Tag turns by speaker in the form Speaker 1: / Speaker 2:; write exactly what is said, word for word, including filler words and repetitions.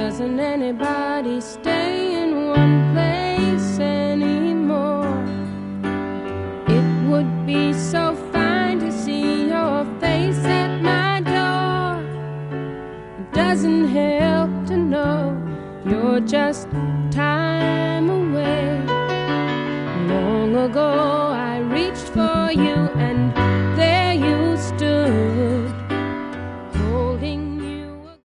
Speaker 1: Doesn't anybody stay in one place anymore? It would be so fine to see your face at my door. It doesn't help to know you're just time away. Long ago I reached for you